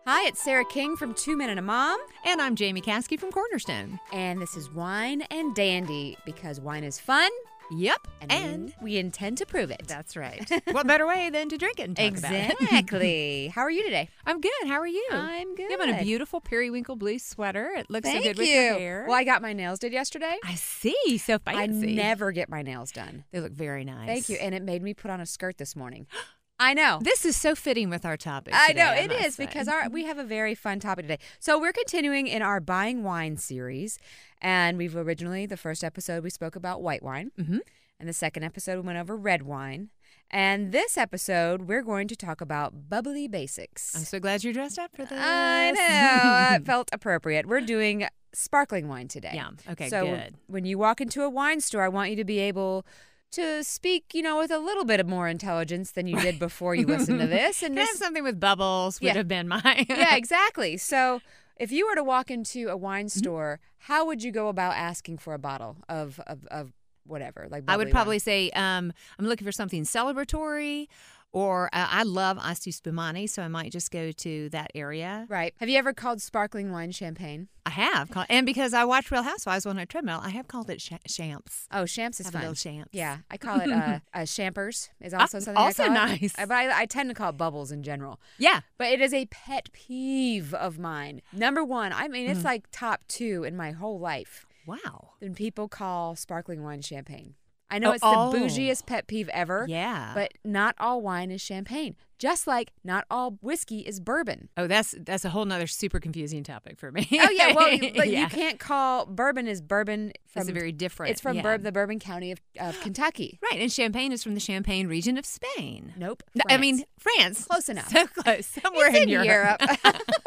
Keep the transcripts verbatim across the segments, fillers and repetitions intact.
Hi, it's Sarah King from Two Men and a Mom. And I'm Jamie Caskey from Cornerstone. And this is Wine and Dandy, because wine is fun. Yep. And, and we intend to prove it. That's right. What better way than to drink it and talk exactly. about it? Exactly. How are you today? I'm good. How are you? I'm good. You have on a beautiful periwinkle blue sweater. It looks Thank so good with you. your hair. Well, I got my nails did yesterday. I see. So fancy. I never get my nails done. They look very nice. Thank you. And it made me put on a skirt this morning. I know. This is so fitting with our topic I today, know, I it must is, say. because our we have a very fun topic today. So we're continuing in our Buying Wine series, and we've originally, the first episode, we spoke about white wine, mm-hmm. and the second episode, we went over red wine, and this episode, we're going to talk about bubbly basics. I'm so glad you're dressed up for this. I know. It felt appropriate. We're doing sparkling wine today. Yeah, okay, so good. When you walk into a wine store, I want you to be able to speak, you know, with a little bit of more intelligence than you did before you listened to this. And Can I this, have something with bubbles would Yeah. have been my... yeah, exactly. So if you were to walk into a wine Mm-hmm. store, how would you go about asking for a bottle of of, of whatever? Like I would bubbly probably wine? say, um, I'm looking for something celebratory, or uh, I love Asti Spumani, so I might just go to that area. Right. Have you ever called sparkling wine champagne? I have. Called, and because I watch Real Housewives on a treadmill, I have called it sh- Champs. Oh, Champs is Have fun. a little Champs. Yeah, I call it uh, uh, Champers is also Ah, something also I call it. nice. Uh, But I, I tend to call it bubbles in general. Yeah. But it is a pet peeve of mine. Number one, I mean, it's Mhm. like top two in my whole life. Wow. When people call sparkling wine champagne. I know Oh, it's the oh. bougiest pet peeve ever. Yeah. But not all wine is champagne. Just like not all whiskey is bourbon. oh, that's that's a whole nother super confusing topic for me. Oh, yeah. Well, you- but yeah. you can't call bourbon is bourbon from. It's a very different. It's from yeah. Bour- the Bourbon County of, of Kentucky. Right, and Champagne is from the Champagne region of Spain. Nope. No, I France. mean, France. Close enough. So close. Somewhere It's in Europe. Europe.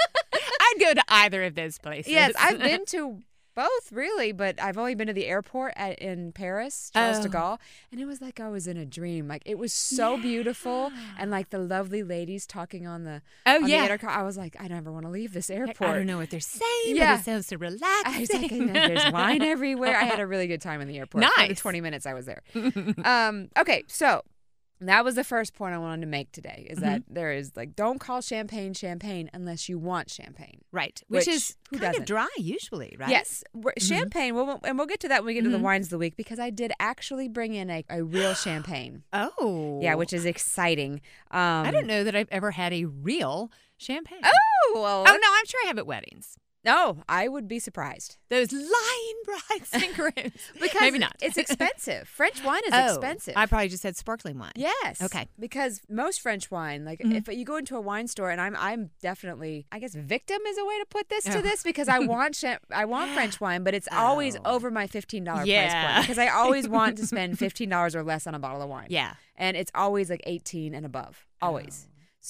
I'd go to either of those places. Yes, I've been to both, really, but I've only been to the airport at, in Paris, Charles de Oh. Gaulle, and it was like I was in a dream. Like, it was so beautiful, and like the lovely ladies talking on the Oh, on yeah. the intercom. I was like, I never want to leave this airport. I don't know what they're saying, Yeah. but it sounds so I was relaxing. like, and there's wine everywhere. I had a really good time in the airport for the Nice. twenty minutes I was there. um, okay, so that was the first point I wanted to make today, is that there is, like, don't call champagne champagne unless you want champagne. Right, which, Which, is who kind doesn't? of dry usually, right? Yes, we're- champagne, we'll, and we'll get to that when we get to the Mhm. wines of the week, because I did actually bring in a, a real champagne. Oh. Yeah, which is exciting. Um, I don't know that I've ever had a real champagne. Oh, well, Oh, no, I'm sure I have at weddings. no, I would be surprised. Those lying brides and grooms. Because Maybe not. it's expensive. French wine is Oh, expensive. I probably just had sparkling wine. Yes. Okay. Because most French wine, like Mhm. if you go into a wine store, and I'm I'm definitely, I guess, victim is a way to put this to Oh. this, because I want cha- I want French wine, but it's always Oh. over my fifteen dollars price Yeah. point, because I always want to spend fifteen dollars or less on a bottle of wine. Yeah. And it's always like eighteen and above, always.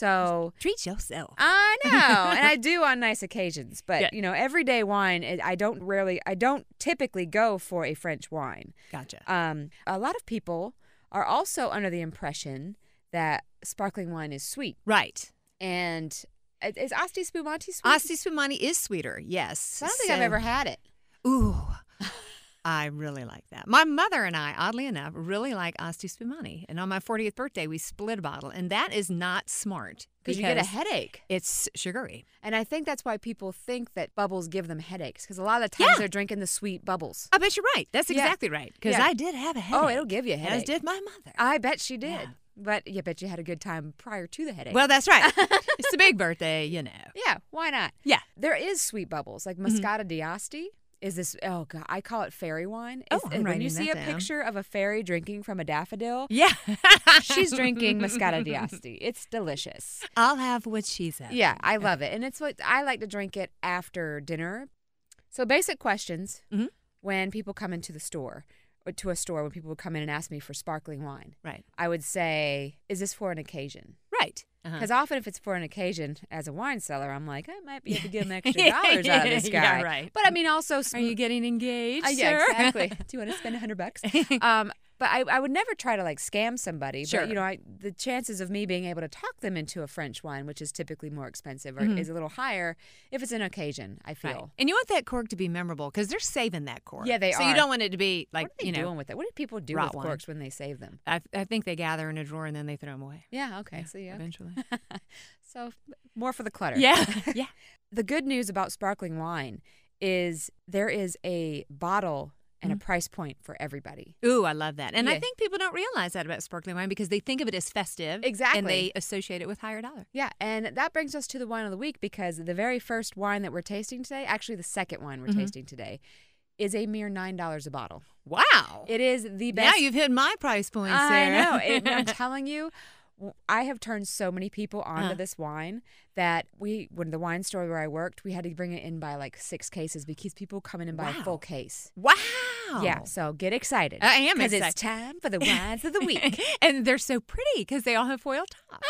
So Treat yourself. I know, and I do on nice occasions, but Yeah. you know, everyday wine, it, I don't rarely, I don't typically go for a French wine. Gotcha. Um, a lot of people are also under the impression that sparkling wine is sweet, Right. and is is Asti Spumante sweet? Asti Spumani is sweeter, yes. I don't think I've So- ever had it. Ooh. I really like that. My mother and I, oddly enough, really like Asti Spumani. And on my fortieth birthday, we split a bottle. And that is not smart. Because you get a headache. It's sugary. And I think that's why people think that bubbles give them headaches, because a lot of the times Yeah. they're drinking the sweet bubbles. I bet you're right. That's Yeah. exactly right. Because Yeah. I did have a headache. Oh, it'll give you a As headache. did my mother. I bet she did. Yeah. But you bet you had a good time prior to the headache. Well, that's right. It's a big birthday, you know. yeah, why not? Yeah. There is sweet bubbles, like Moscato d'Asti. Is this, oh God, I call it fairy wine. Oh, It's- I'm when you writing see that a down. picture of a fairy drinking from a daffodil, Yeah. she's drinking Moscato d'Asti. It's delicious. I'll have what she's at. Yeah, I love it. And it's what I like to drink it after dinner. So basic questions Mhm. when people come into the store, or to a store, when people would come in and ask me for sparkling wine, Right. I would say, is this for an occasion? Right. Uh-huh. Because often if it's for an occasion, as a wine seller, I'm like, I might be able to get them extra dollars out of this guy. Yeah, right. But I mean, also, Are you getting engaged, Uh, yeah, sir? exactly. Do you want to spend a hundred bucks? Um, But I, I would never try to like scam somebody. Sure. But, you know, I, the chances of me being able to talk them into a French wine, which is typically more expensive, or Mhm. is a little higher if it's an occasion, I feel. Right. And you want that cork to be memorable because they're saving that cork. Yeah, they so are. you don't want it to be like, What are they you know, doing with it? What do people do rot with wine. corks when they save them? I, I think they gather in a drawer and then they throw them away. Yeah, okay. So, yeah. Eventually. So, more for the clutter. Yeah. Yeah. The good news about sparkling wine is there is a bottle and Mhm. a price point for everybody. Ooh, I love that. And I Yeah. think people don't realize that about sparkling wine because they think of it as festive. Exactly. And they associate it with higher dollar. Yeah, and that brings us to the wine of the week because the very first wine that we're tasting today, actually the second wine we're Mhm. tasting today, is a mere nine dollars a bottle. Wow. It is the Now best. you've hit my price point, I Sarah. know. And I'm telling you, w- I have turned so many people onto Uh-huh. this wine that we, when the wine store where I worked, we had to bring it in by like six cases because people come in and buy a Wow. full case. Wow. Yeah, so get excited. I am Because excited. it's time for the wines of the week. And they're so pretty because they all have foil tops.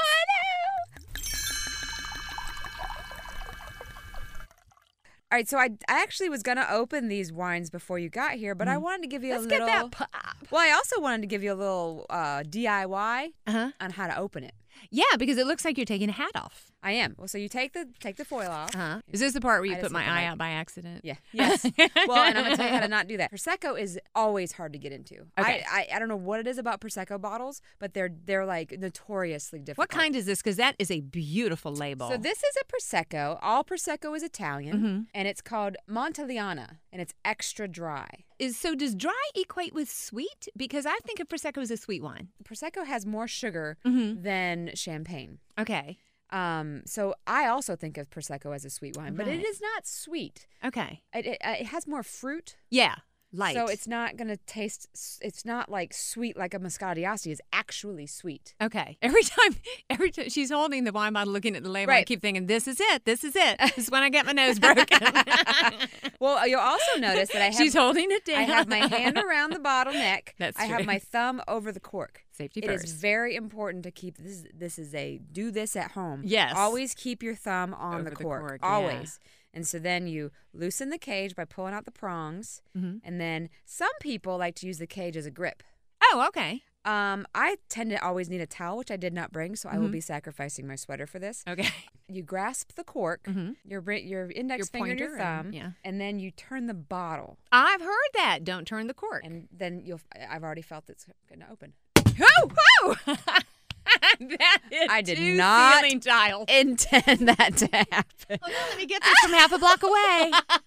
All right, so I, I actually was going to open these wines before you got here, but I wanted to give you Let's a get little. that pop. Well, I also wanted to give you a little uh, D I Y Uh-huh. on how to open it. Yeah, because it looks like you're taking a hat off. I am. Well, so you take the take the foil off. Uh-huh. Is this the part where you I put just my hit the eye mic. out by accident? Yeah. Yes. Well, and I'm gonna tell you how to not do that. Prosecco is always hard to get into. Okay. I, I I don't know what it is about Prosecco bottles, but they're they're like notoriously difficult. What kind is this? Because that is a beautiful label. So this is a Prosecco. All Prosecco is Italian, Mhm. and it's called Montaliana, and it's extra dry. is so does dry equate with sweet? Because I think of Prosecco as a sweet wine. Prosecco has more sugar Mhm. than champagne. Okay. Um, so I also think of Prosecco as a sweet wine, but Right. it is not sweet. Okay. It, it, it has more fruit. Yeah. Light. So it's not going to taste, s- it's not like sweet like a Moscato d'Asti is actually sweet. Okay. Every time, every time she's holding the wine bottle, looking at the label, I Right. keep thinking, "This is it. This is it. This is when I get my nose broken." Well, you'll also notice that I have, she's holding it down. I have my hand around the bottle neck. That's I have true. my thumb over the cork. Safety It first. is very important to keep this. This is a do this at home. Yes. Always keep your thumb on Over the the cork. cork, yeah. Always. And so then you loosen the cage by pulling out the prongs, Mhm. and then some people like to use the cage as a grip. Oh, okay. Um, I tend to always need a towel, which I did not bring, so I will Mhm. be sacrificing my sweater for this. Okay. You grasp the cork, Mhm. your bri- your index Your finger and your pointer and- thumb, yeah. and then you turn the bottle, I've heard that. Don't turn the cork. and then you'll. I've already felt it's going to open. Whoo! Whoo! That hit I did two not- ceiling tiles. Intend that to happen. Hold on, let me get this from half a block away.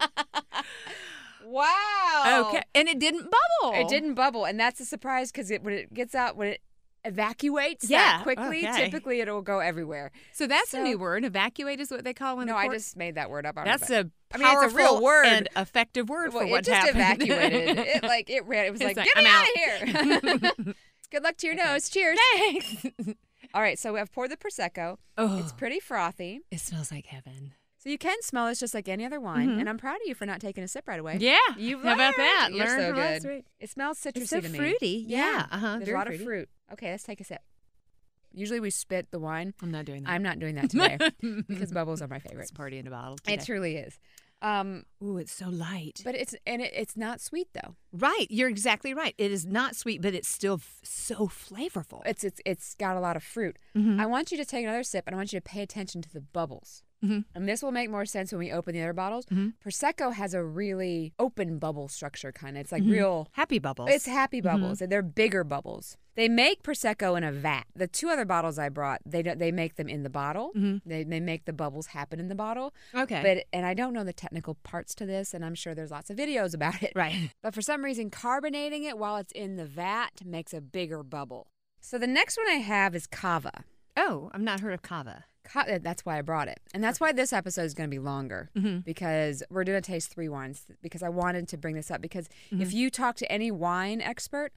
Wow. Okay, and it didn't bubble. It didn't bubble, and that's a surprise because it when it gets out when it evacuates Yeah, that quickly, okay. typically it'll go everywhere. So that's So- a new word. Evacuate is what they call when No, the I cork. just made that word up. I don't know That's about- a I mean, it's a powerful real word. and effective word Well, for it what just happened. evacuated. It like it ran. It was It's like, like, get me I'm out of here. Good luck to your Okay. nose. Cheers. Thanks. All right, so I've poured the prosecco. Oh, It's pretty frothy, it smells like heaven. so you can smell it's just like any other wine. Mhm. And I'm proud of you for not taking a sip right away. Yeah. You've How about learned. that? You're Learn so from us, good. right? It smells citrusy It's so to me. fruity. Yeah. Uh huh. There's Very a lot fruity. of fruit. Okay, let's take a sip. Usually we spit the wine. I'm not doing that. I'm not doing that today because bubbles are my favorite. It's party in a bottle. Today. It truly is. Um, Ooh, it's so light. but it's and it, it's not sweet though. Right, you're exactly right. It is not sweet, but it's still f- so flavorful. It's it's it's got a lot of fruit. Mhm. I want you to take another sip and I want you to pay attention to the bubbles. Mhm. And this will make more sense when we open the other bottles. Mhm. Prosecco has a really open bubble structure kind of. It's like Mhm. real Happy bubbles. It's happy bubbles. and They're bigger bubbles. They make Prosecco in a vat. The two other bottles I brought, they don't, they make them in the bottle. Mhm. They they make the bubbles happen in the bottle. okay. But and I don't know the technical parts to this, and I'm sure there's lots of videos about it. right. But for some reason, carbonating it while it's in the vat makes a bigger bubble. So the next one I have is Cava. Oh, I've not heard of Cava. Ca- That's why I brought it, and that's why this episode is going to be longer Mhm. because we're going to taste three wines. Because I wanted to bring this up because Mm-hmm. if you talk to any wine expert,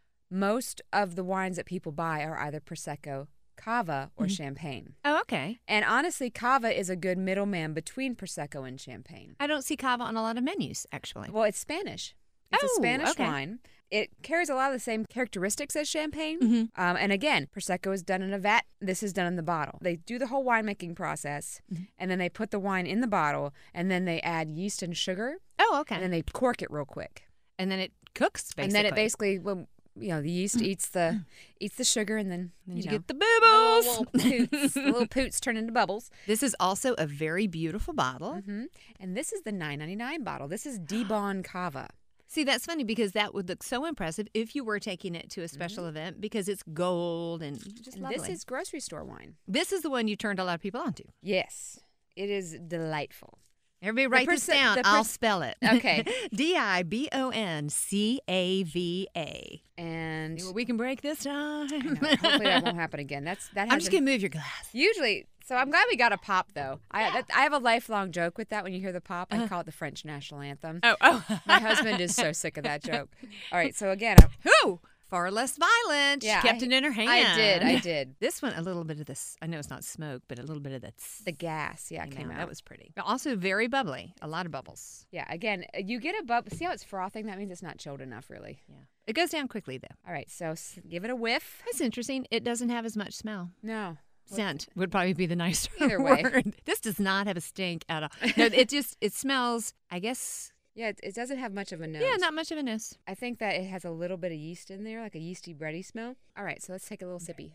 most of the wines that people buy are either Prosecco, Cava, or Mm-hmm. champagne. Oh, okay. And honestly, Cava is a good middleman between Prosecco and champagne. I don't see Cava on a lot of menus, actually. Well, it's Spanish. It's a Oh, Spanish okay. wine. It carries a lot of the same characteristics as champagne. Mhm. Um, and again, Prosecco is done in a vat. This is done in the bottle. They do the whole winemaking process, Mm-hmm. and then they put the wine in the bottle, and then they add yeast and sugar, Oh, okay. and then they cork it real quick. And then it cooks, basically. And then it basically, when you know, the yeast eats the eats the sugar, and then Then you, you know, get the the bubbles. little, little poots, the little poots turn into bubbles. This is also a very beautiful bottle. hmm And this is the nine ninety-nine bottle. This is Dibon Cava. See, that's funny because that would look so impressive if you were taking it to a special event because it's gold and just And lovely. this is grocery store wine. This is the one you turned a lot of people onto. Yes, it is delightful. Everybody write this percent- down. the I'll perc- spell it. Okay. D I B O N C A V A. And See what we can break this time. I know, hopefully that won't happen again. That's that. I'm just hasn't- going to move your glass. Usually, so I'm glad we got a pop though. I that, I have a lifelong joke with that. When you hear the pop, I call it the French national anthem. Oh, oh. My husband is so sick of that joke. All right, so again, Who? Far less violent. Yeah, she kept I- it in her hand. I did, I did. This one, a little bit of this. I know it's not smoke, but a little bit of that. The gas, yeah, came came out. out. That was pretty. Also very bubbly. A lot of bubbles. Yeah, again, you get a bub. See how it's frothing? That means it's not chilled enough, really. Yeah. It goes down quickly though. All right, so s- give it a whiff. That's interesting. It doesn't have as much smell. No. Scent would probably be the nicer Either way. word. This does not have a stink at all. No, it just it smells. I guess. Yeah, it, it doesn't have much of a nose. Yeah, not much of a nose. I think that it has a little bit of yeast in there, like a yeasty, bready smell. All right, so let's take a little sippy.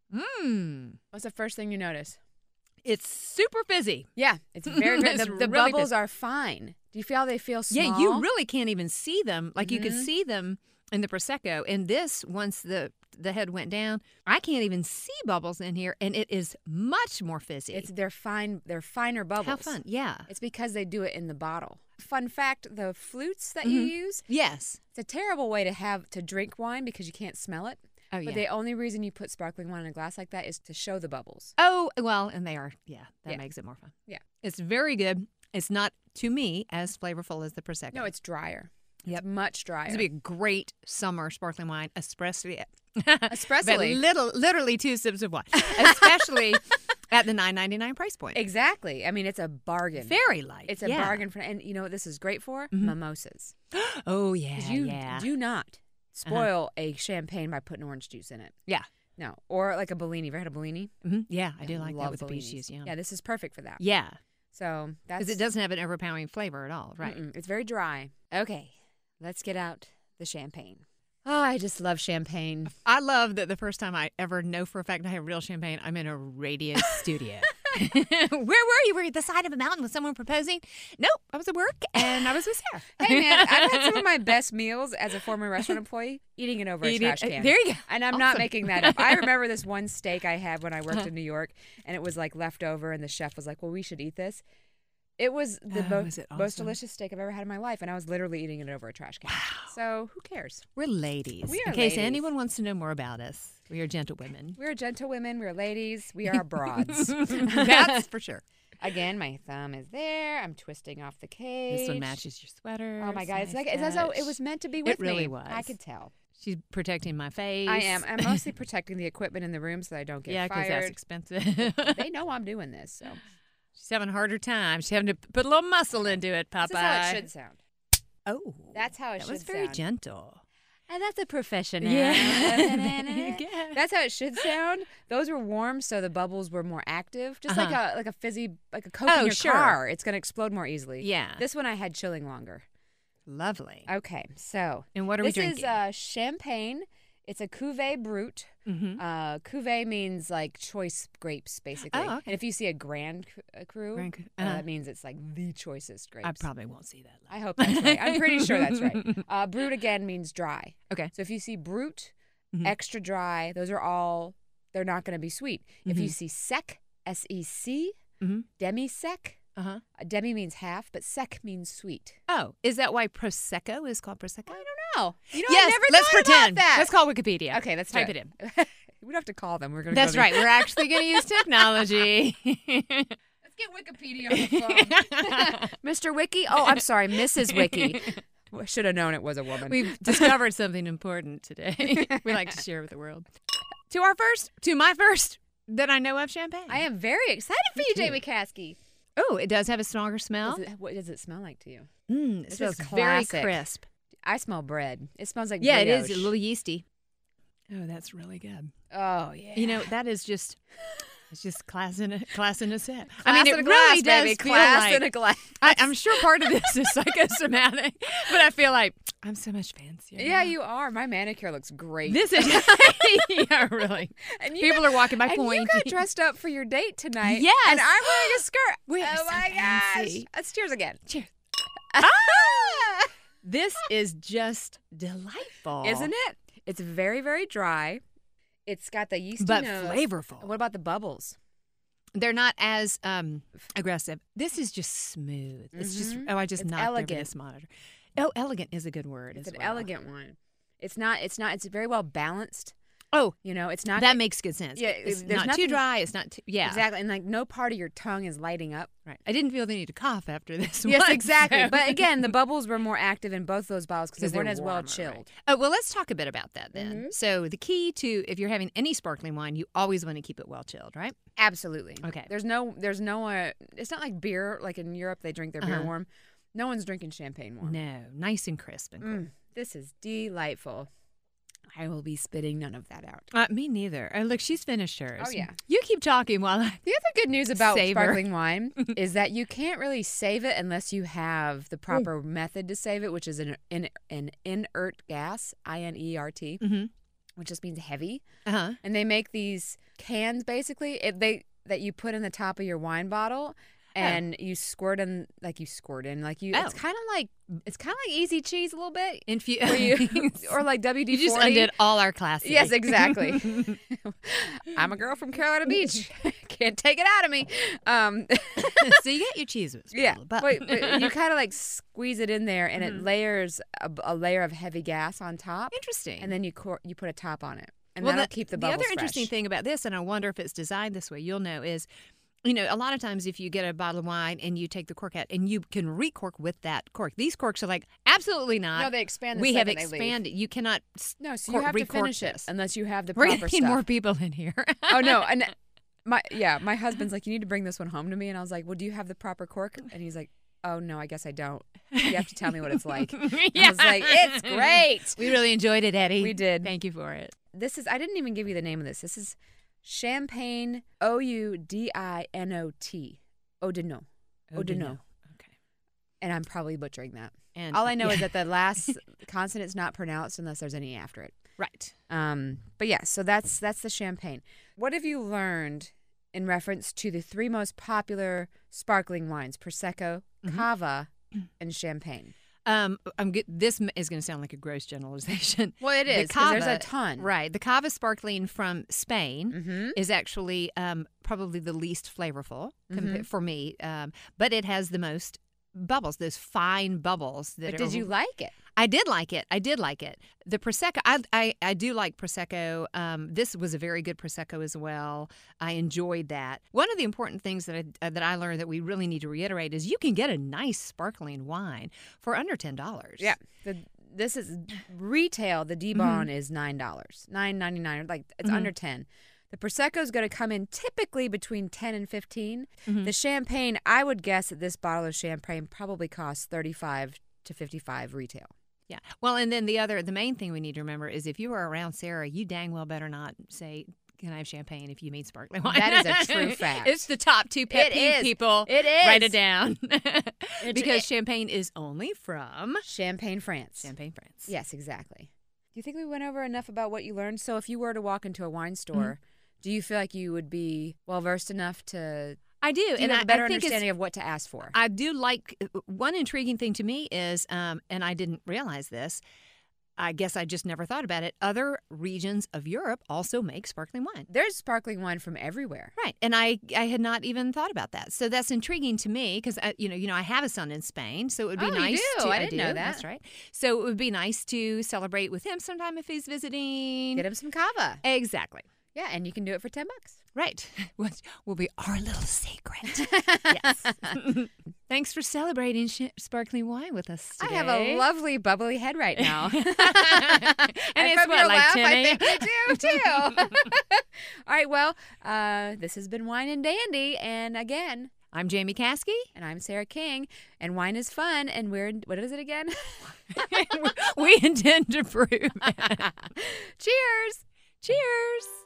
Mmm. What's the first thing you notice? It's super fizzy. Yeah, it's very good. It's The, the really bubbles fizzy. are fine. Do you feel how they feel small? Yeah, you really can't even see them. Like you could Mhm. see them in the prosecco. And this, once the the head went down, I can't even see bubbles in here, and it is much more fizzy. It's they're fine. They're finer bubbles. How fun! Yeah. It's because they do it in the bottle. Fun fact: the flutes that you Mhm. use, Yes. it's a terrible way to have to drink wine because you can't smell it. Oh yeah. But the only reason you put sparkling wine in a glass like that is to show the bubbles. oh well, and they are. Yeah, that Yeah. makes it more fun. Yeah. It's very good. It's not to me as flavorful as the prosecco. No, it's drier. Yep. It's much drier. This would be a great summer sparkling wine, especially Espressly. but little, literally two sips of wine, especially at the nine ninety-nine price point. Exactly. I mean, it's a bargain. Very light. It's a yeah. bargain for, and you know what this is great for? Mhm. Mimosas. Oh yeah, 'Cause you yeah. do not spoil a champagne by putting orange juice in it. Yeah. No, or like a Bellini. Have you ever had a Bellini? hmm Yeah, I do like that love with the peach Bellinis. juice. Yeah, Yeah, this is perfect for that. yeah, So that's because it doesn't have an overpowering flavor at all, right? Mm-mm, it's very dry. Okay, let's get out the champagne. Oh, I just love champagne. I love that the first time I ever know for a fact I have real champagne, I'm in a radio studio. Where were you? Were you at the side of a mountain with someone proposing? Nope, I was at work and I was with Sarah. Hey man, I've had some of my best meals as a former restaurant employee eating it over Eating- a trash can. There you go. And I'm not Awesome. making that up. I remember this one steak I had when I worked in New York, and it was like left over, and the chef was like, "Well, we should eat this." It was the Oh, mo- was it most awesome? delicious steak I've ever had in my life, and I was literally eating it over a trash can. Wow. So who cares? We're ladies. We are In case ladies. anyone wants to know more about us, we are gentlewomen. We're gentle women. We're ladies. We are broads. That's for sure. Again, my thumb is there. I'm twisting off the cage. This one matches your sweater. Oh my god, it's nice like it's as though it touch. was meant to be with me. really was. I could tell. She's protecting my face. I am. I'm mostly protecting the equipment in the room so that I don't get yeah, because that's fired. expensive. They know I'm doing this, so She's having a harder time. She's having to put a little muscle into it, Popeye. this is how it should sound. Oh, That's how it that should was very sound. gentle. And that's a professional. Yeah. That's how it should sound. Those were warm, so the bubbles were more active, just like Uh-huh. a like a fizzy, like a Coke Oh, in your sure. car. It's gonna explode more easily. Yeah. This one I had chilling longer. Lovely. Okay, so And what are we this drinking? is uh, champagne. It's a Cuvée Brut. mm-hmm. Uh, Cuvée means like choice grapes, basically. Oh, okay. And if you see a Grand Cru, uh, Cru Grand Cru, uh, uh-huh. that means it's like the choicest grapes. I probably won't see that. I hope that's right. I'm pretty sure that's right. Uh, Brut again means dry. Okay. So if you see Brut, Mhm. extra dry, those are all, they're not going to be sweet. If you Mhm. see sec, S E C, Mhm. demi-sec, Uh-huh. uh, demi means half, but sec means sweet. Oh, is that why Prosecco is called Prosecco? I don't know. You know, yes, I never let's thought pretend. about that. Let's call Wikipedia. Okay, let's type do it in. We don't have to call them. We're going to That's right. We're actually going to use technology. Let's get Wikipedia on the phone. Mister Wiki? Oh, I'm sorry, Missus Wiki. Should have known it was a woman. We've discovered something important today. We like to share with the world. To our first, to my first that I know of champagne. I am very excited for you, too. Jamie Caskey. Oh, it does have a stronger smell. Does it, what does it smell like to you? Mm, it This smells is very classic. crisp. I smell bread. It smells like Yeah, it is brioche. a little yeasty. Oh, that's really good. Oh, yeah. You know, that is just It's just class in a class in a set. Class I mean, in it a really glass, does baby. feel Class like in a glass. I, I'm sure part of this is psychosomatic, but I feel like I'm so much fancier. Yeah, now. you are. My manicure looks great. This is yeah, really. and you People got, are walking by and pointing. you got dressed up for your date tonight. Yes. And I'm wearing a skirt. We are oh so my fancy. gosh. Let's cheers again. Cheers. Ah! This is just delightful, Isn't it? It's very, very dry. It's got the yeasty but nose. flavorful. What about the bubbles? They're not as um, aggressive. This is just smooth. It's just Mhm. oh, I just It's knocked over elegant. this monitor. Oh, elegant is a good word. It's as an well. elegant one. It's not. It's not. It's very well balanced. Oh, You know, it's not. that makes good sense. Yeah, it's there's not nothing- too dry. It's not too yeah. Exactly. And like no part of your tongue is lighting up. Right. I didn't feel the need to cough after this. Yes, one, exactly. so- But again, the bubbles were more active in both those bottles because they they're weren't as well warmer, chilled. right. Oh, well, let's talk a bit about that then. Mhm. So the key to if you're having any sparkling wine, you always want to keep it well chilled, right? Absolutely. Okay. There's no. There's no. Uh, it's not like beer. Like in Europe, they drink their beer Uh-huh. warm. No one's drinking champagne warm. No, nice and crisp and cool. Mm, this is delightful. I will be spitting none of that out. Uh, me neither. Oh, look, she's finished hers. Oh, yeah. You keep talking while I. The other good news about Savor. sparkling wine is that you can't really save it unless you have the proper method to save it, which is an, an, an inert gas, I N E R T, Mm-hmm. which just means heavy. Uh huh. And they make these cans basically it, they that you put in the top of your wine bottle. And you squirt in, like you squirt in, like you. It's Oh. kind of like it's kind of like Easy Cheese a little bit, Infu- where you, or like W D You forty. just undid all our classes. Yes, exactly. I'm a girl from Carolina Beach. Can't take it out of me. Um, So you get your cheese whiz. yeah, but, but, but you kind of like squeeze it in there, and Mhm. it layers a, a layer of heavy gas on top, interesting. and then you cor- you put a top on it, and well, that'll the, keep the the bubbles other interesting fresh. thing about this, and I wonder if it's designed this way, you'll know, is you know a lot of times if you get a bottle of wine and you take the cork out and you can recork with that cork. These corks are like absolutely not. No, they expand. The we have second they leave. expanded. You cannot. s- No, so cork- you have to recork finish it this. unless you have the We're proper gonna need stuff. more people in here. Oh no, and my yeah, my husband's like, you need to bring this one home to me, and I was like, well, do you have the proper cork? And he's like, oh no, I guess I don't. You have to tell me what it's like. I was like, it's great. We really enjoyed it, Eddie. We did. Thank you for it. This is I didn't even give you the name of this. This is Champagne O U D I N O T. Odino. Odino. Okay. And I'm probably butchering that. And All I know yeah. is that the last consonant's not pronounced unless there's any after it. right. Um, but yeah, so that's that's the champagne. What have you learned in reference to the three most popular sparkling wines: Prosecco, Mhm. Cava, and Champagne? Um, I'm good. This m- is going to sound like a gross generalization. Well, it The is because there's a Cava- ton. Right. The Cava sparkling from Spain Mm-hmm. is actually um, probably the least flavorful compa- Mhm. for me, um, but it has the most bubbles, those fine bubbles. That But are, did you like it? I did like it. I did like it. The Prosecco, I, I, I do like Prosecco. Um, this was a very good Prosecco as well. I enjoyed that. One of the important things that I, uh, that I learned that we really need to reiterate is you can get a nice sparkling wine for under ten dollars. Yeah. The, this is retail. The D-Bon is nine dollars, nine ninety nine. Like it's Mhm. under ten. The Prosecco is going to come in typically between ten and fifteen. Mhm. The Champagne, I would guess that this bottle of Champagne probably costs thirty-five to fifty-five retail. Yeah. Well, and then the other, the main thing we need to remember is if you are around Sarah, you dang well better not say, "Can I have champagne?" if you mean sparkling wine. That is a true fact. It's the top two pet It peeve is. people. It is. Write it down. It- because it- champagne is only from Champagne, France. Champagne, France. Yes, exactly. Do you think we went over enough about what you learned? So if you were to walk into a wine store, do you feel like you would be well versed enough to I do, do you and have I, a better I think it's- understanding of what to ask for? I do like one intriguing thing to me is, um, and I didn't realize this. I guess I just never thought about it. Other regions of Europe also make sparkling wine. There's sparkling wine from everywhere. Right, and I, I had not even thought about that. So that's intriguing to me because you know you know I have a son in Spain, so it would be Oh, you nice. do? To, I didn't know do, that. That's right. So it would be nice to celebrate with him sometime if he's visiting. Get him some cava. Exactly. Yeah, and you can do it for ten bucks. Right, which will be our little secret. Yes. Thanks for celebrating sh- sparkling wine with us I today. have a lovely bubbly head right now. and And it's from what, your like laugh, ten I a.m.? think you do too. All right, well, uh, this has been Wine and Dandy, and again, I'm Jamie Caskey. and I'm Sarah King, and wine is fun, and we're what is it again? We intend to prove. Cheers. Cheers.